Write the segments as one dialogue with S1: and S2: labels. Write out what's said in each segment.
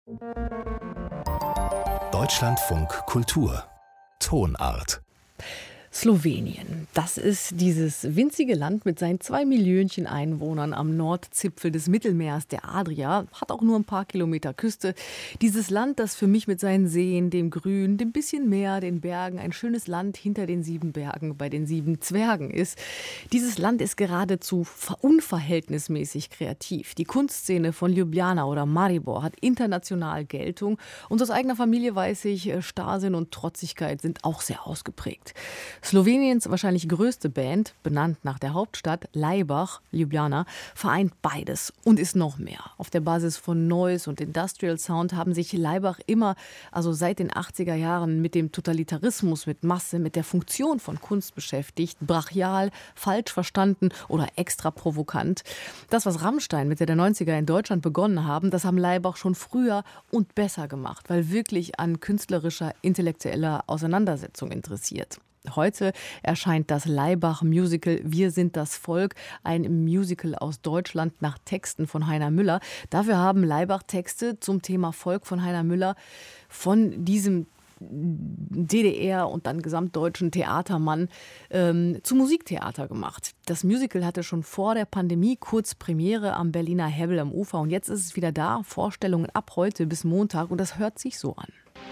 S1: Deutschlandfunk Kultur Tonart.
S2: Slowenien, das ist dieses winzige Land mit seinen 2 Millionchen Einwohnern am Nordzipfel des Mittelmeers, der Adria, hat auch nur ein paar Kilometer Küste. Dieses Land, das für mich mit seinen Seen, dem Grün, dem bisschen Meer, den Bergen, ein schönes Land hinter den 7 Bergen bei den 7 Zwergen ist. Dieses Land ist geradezu unverhältnismäßig kreativ. Die Kunstszene von Ljubljana oder Maribor hat international Geltung. Und aus eigener Familie weiß ich, Starrsinn und Trotzigkeit sind auch sehr ausgeprägt. Sloweniens wahrscheinlich größte Band, benannt nach der Hauptstadt, Laibach, Ljubljana, vereint beides und ist noch mehr. Auf der Basis von Noise und Industrial Sound haben sich Laibach immer, also seit den 80er Jahren, mit dem Totalitarismus, mit Masse, mit der Funktion von Kunst beschäftigt. Brachial, falsch verstanden oder extra provokant. Das, was Rammstein Mitte der 90er in Deutschland begonnen haben, das haben Laibach schon früher und besser gemacht, weil wirklich an künstlerischer, intellektueller Auseinandersetzung interessiert. Heute erscheint das Laibach-Musical Wir sind das Volk, ein Musical aus Deutschland nach Texten von Heiner Müller. Dafür haben Laibach Texte zum Thema Volk von Heiner Müller von diesem DDR und dann gesamtdeutschen Theatermann zu Musiktheater gemacht. Das Musical hatte schon vor der Pandemie kurz Premiere am Berliner Hebbel am Ufer und jetzt ist es wieder da, Vorstellungen ab heute bis Montag und das hört sich so an.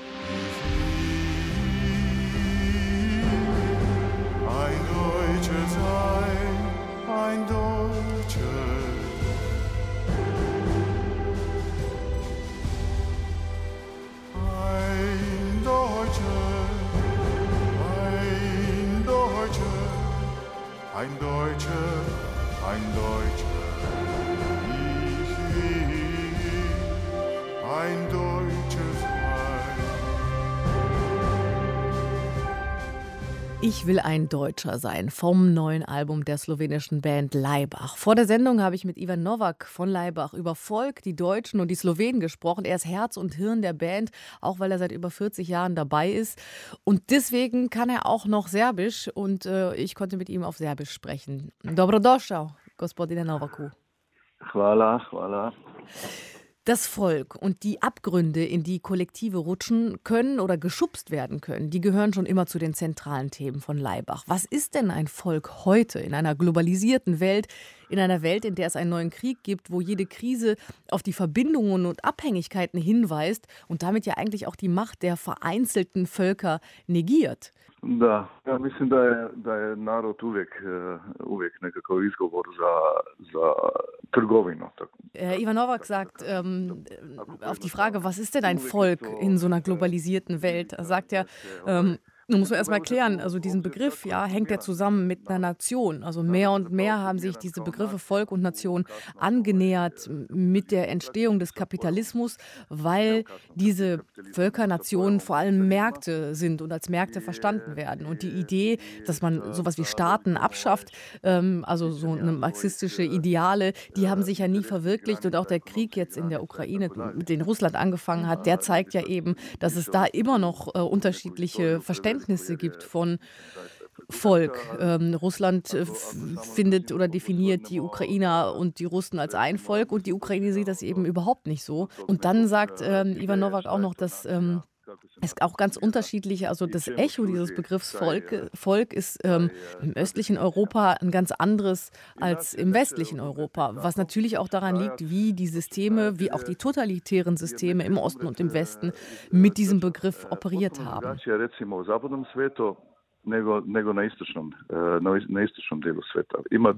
S3: Ein Deutscher, ein Deutscher, ein Deutscher, ein Deutscher, ein Deutscher, ich will ein Deutscher sein.
S2: Ich will ein Deutscher sein, vom neuen Album der slowenischen Band Laibach. Vor der Sendung habe ich mit Ivan Novak von Laibach über Volk, die Deutschen und die Slowenen gesprochen. Er ist Herz und Hirn der Band, auch weil er seit über 40 Jahren dabei ist. Und deswegen kann er auch noch Serbisch und ich konnte mit ihm auf Serbisch sprechen. Dobrodošao, gospodine Novaku.
S4: Hvala, hvala.
S2: Das Volk und die Abgründe, in die Kollektive rutschen können oder geschubst werden können, die gehören schon immer zu den zentralen Themen von Laibach. Was ist denn ein Volk heute in einer globalisierten Welt, in einer Welt, in der es einen neuen Krieg gibt, wo jede Krise auf die Verbindungen und Abhängigkeiten hinweist und damit ja eigentlich auch die Macht der vereinzelten Völker negiert?
S4: Da, ja mislim da je narod uvijek nekakav izgovor za trgovinu.
S2: Ivan Novak sagt auf die Frage, was ist denn ein Volk in so einer globalisierten Welt, sagt er, nun muss man erst mal klären, also diesen Begriff, ja, hängt ja zusammen mit einer Nation. Also mehr und mehr haben sich diese Begriffe Volk und Nation angenähert mit der Entstehung des Kapitalismus, weil diese Völkernationen vor allem Märkte sind und als Märkte verstanden werden. Und die Idee, dass man sowas wie Staaten abschafft, also so eine marxistische Ideale, die haben sich ja nie verwirklicht. Und auch der Krieg jetzt in der Ukraine, mit dem Russland angefangen hat, der zeigt ja eben, dass es da immer noch unterschiedliche Verständnisse gibt von Volk. Russland findet oder definiert die Ukrainer und die Russen als ein Volk und die Ukraine sieht das eben überhaupt nicht so. Und dann sagt Ivan Novak auch noch, dass es auch ganz unterschiedliche, also das Echo dieses Begriffs Volk ist im östlichen Europa ein ganz anderes als im westlichen Europa, was natürlich auch daran liegt, wie die Systeme, wie auch die totalitären Systeme im Osten und im Westen mit diesem Begriff operiert haben.
S4: Nego na istočnom delu sveta. Ima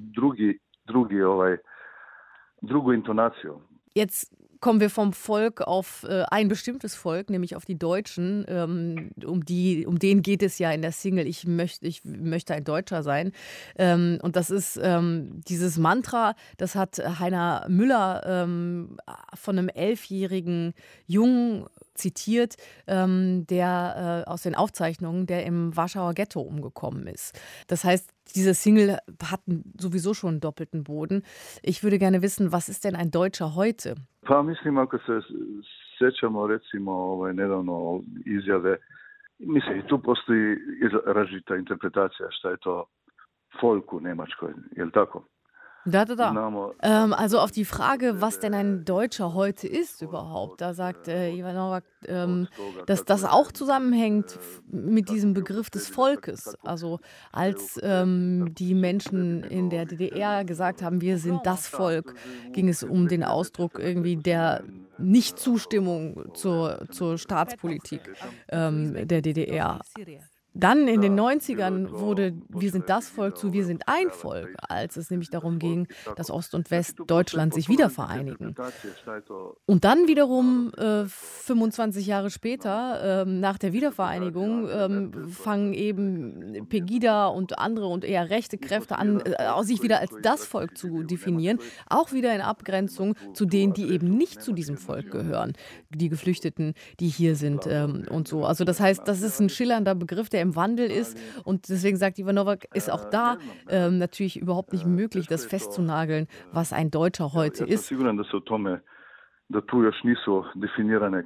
S4: drugu intonaciju.
S2: Jetzt kommen wir vom Volk auf ein bestimmtes Volk, nämlich auf die Deutschen. Um denen geht es ja in der Single Ich möchte ein Deutscher sein. Und das ist dieses Mantra, das hat Heiner Müller von einem 11-jährigen Jungen zitiert, der aus den Aufzeichnungen, der im Warschauer Ghetto umgekommen ist. Das heißt, diese Single hat sowieso schon einen doppelten Boden. Ich würde gerne wissen, was ist denn ein Deutscher heute?
S4: Pa mislim, ako se sjećamo recimo nedavno izjave, mislim, tu postoji različita interpretacija šta je to folk u Njemačkoj, je li tako? Znamo,
S2: Also auf die Frage, was denn ein Deutscher heute ist überhaupt, da sagt Ivan Novak, dass das auch zusammenhängt mit diesem Begriff des Volkes. Also als die Menschen in der DDR gesagt haben, wir sind das Volk, ging es um den Ausdruck irgendwie der Nichtzustimmung zur Staatspolitik der DDR. Dann in den 90ern wurde Wir sind das Volk zu Wir sind ein Volk, als es nämlich darum ging, dass Ost und West Deutschland sich wieder vereinigen. Und dann wiederum 25 Jahre später, nach der Wiedervereinigung, fangen eben Pegida und andere und eher rechte Kräfte an, sich wieder als das Volk zu definieren, auch wieder in Abgrenzung zu denen, die eben nicht zu diesem Volk gehören, die Geflüchteten, die hier sind und so. Also das heißt, das ist ein schillernder Begriff, der im Wandel ist und deswegen sagt Ivan Novak, ist auch da natürlich überhaupt nicht möglich, das festzunageln, was ein Deutscher heute
S4: Ja sam
S2: ist.
S4: siguran da tu još nisu definirane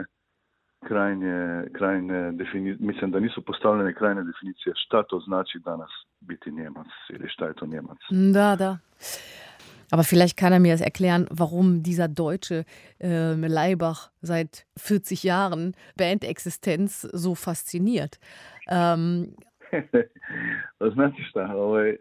S4: krajnje definicije, mislim da nisu postavljene krajne definicije šta to znači danas biti Njemac ili šta je to Njemac.
S2: Da. Aber vielleicht kann er mir das erklären, warum dieser deutsche Laibach seit 40 Jahren Bandexistenz so fasziniert.
S4: Pa znate šta,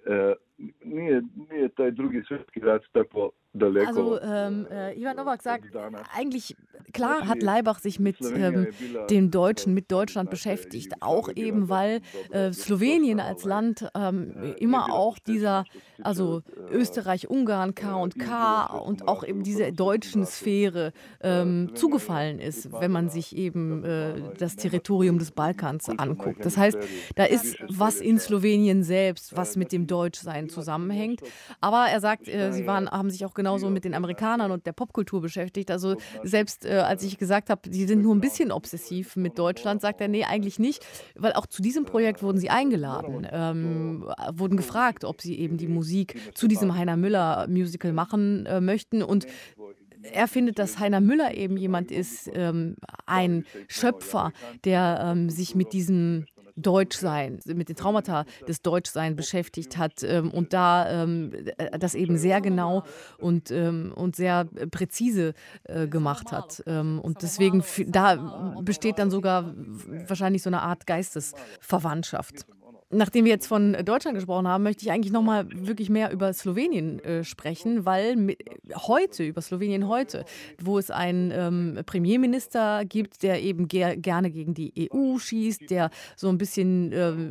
S4: nije taj drugi svjetski rat tako daleko.
S2: Also Ivan Novak sagt, eigentlich, klar hat Laibach sich mit dem Deutschen, mit Deutschland beschäftigt, auch eben, weil Slowenien als Land immer auch dieser, also Österreich-Ungarn, K&K und auch eben diese deutschen Sphäre zugefallen ist, wenn man sich eben das Territorium des Balkans anguckt. Das heißt, da ist was in Slowenien selbst, was mit dem Deutschsein zusammenhängt. Aber er sagt, sie haben sich auch genauso mit den Amerikanern und der Popkultur beschäftigt. Also selbst als ich gesagt habe, sie sind nur ein bisschen obsessiv mit Deutschland, sagt er, nee, eigentlich nicht. Weil auch zu diesem Projekt wurden sie eingeladen, wurden gefragt, ob sie eben die Musik zu diesem Heiner Müller Musical machen möchten. Und er findet, dass Heiner Müller eben jemand ist, ein Schöpfer, der sich mit diesem Deutschsein, mit den Traumata des Deutschseins beschäftigt hat und da das eben sehr genau und sehr präzise gemacht hat. Und deswegen, da besteht dann sogar wahrscheinlich so eine Art Geistesverwandtschaft. Nachdem wir jetzt von Deutschland gesprochen haben, möchte ich eigentlich noch mal wirklich mehr über Slowenien sprechen, weil über Slowenien heute, wo es einen Premierminister gibt, der eben gerne gegen die EU schießt, der so ein bisschen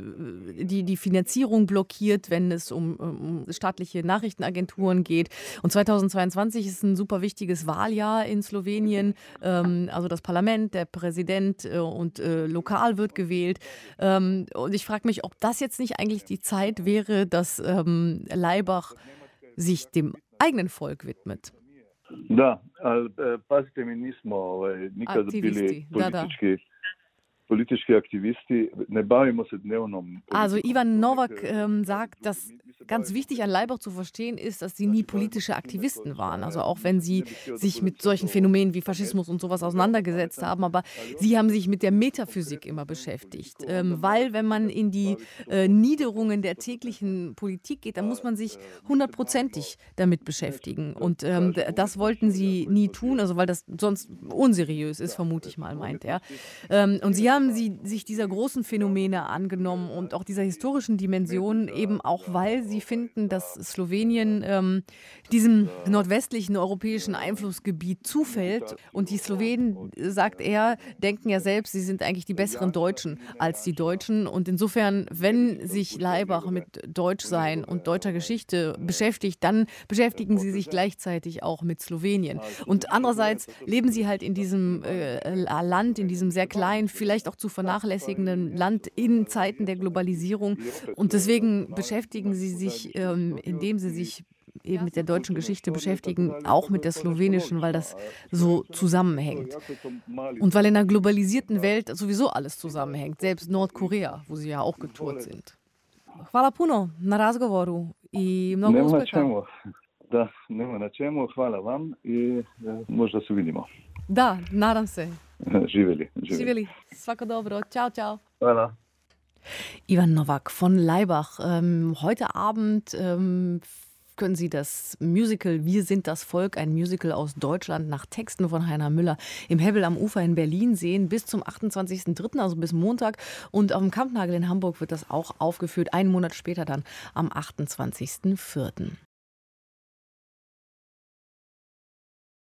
S2: die Finanzierung blockiert, wenn es um staatliche Nachrichtenagenturen geht. Und 2022 ist ein super wichtiges Wahljahr in Slowenien. Also das Parlament, der Präsident und lokal wird gewählt. Und ich frage mich, ob das jetzt nicht eigentlich die Zeit wäre, dass Laibach sich dem eigenen Volk widmet.
S4: Da, ali pazite mi, nismo nikad bili politički aktivisti, ne bavimo se dnevnom.
S2: Also Ivan Novak sagt, dass ganz wichtig an Laibach zu verstehen ist, dass sie nie politische Aktivisten waren. Also auch wenn sie sich mit solchen Phänomenen wie Faschismus und sowas auseinandergesetzt haben, aber sie haben sich mit der Metaphysik immer beschäftigt. Weil wenn man in die Niederungen der täglichen Politik geht, dann muss man sich 100%ig damit beschäftigen. Und das wollten sie nie tun, also weil das sonst unseriös ist, vermute ich mal, meint er. Und sie haben sich dieser großen Phänomene angenommen und auch dieser historischen Dimension, eben auch weil sie finden, dass Slowenien diesem nordwestlichen europäischen Einflussgebiet zufällt. Und die Slowenen, sagt er, denken ja selbst, sie sind eigentlich die besseren Deutschen als die Deutschen. Und insofern, wenn sich Laibach mit Deutschsein und deutscher Geschichte beschäftigt, dann beschäftigen sie sich gleichzeitig auch mit Slowenien. Und andererseits leben sie halt in diesem Land, in diesem sehr kleinen, vielleicht auch zu vernachlässigenden Land in Zeiten der Globalisierung. Und deswegen beschäftigen sie sich, indem sie sich eben mit der deutschen Geschichte beschäftigen, auch mit der slowenischen, weil das so zusammenhängt. Und weil in einer globalisierten Welt sowieso alles zusammenhängt, selbst Nordkorea, wo sie ja auch getourt sind. Hvala puno na razgovoru i mnogo uspeha.
S4: Da, nema na čemu, hvala vam i možda se vidimo.
S2: Da, nadam se.
S4: Živjeli.
S2: Svako dobro. Ciao.
S4: Hvala.
S2: Ivan Novak von Laibach. Heute Abend können Sie das Musical Wir sind das Volk, ein Musical aus Deutschland nach Texten von Heiner Müller im Hebbel am Ufer in Berlin sehen bis zum 28.03., also bis Montag. Und auf dem Kampnagel in Hamburg wird das auch aufgeführt, einen Monat später dann am 28.04.